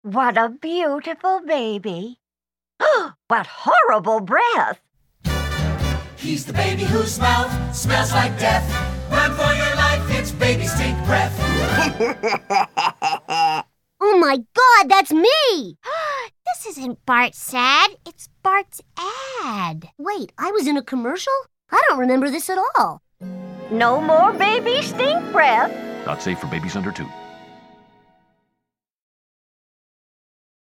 What a beautiful baby. What horrible breath. He's the baby whose mouth smells like death. Run for your life, it's baby stink breath. Oh my God, that's me! This isn't Bart's sad, it's Bart's ad. Wait, I was in a commercial? I don't remember this at all. No more baby stink breath. Not safe for babies under 2.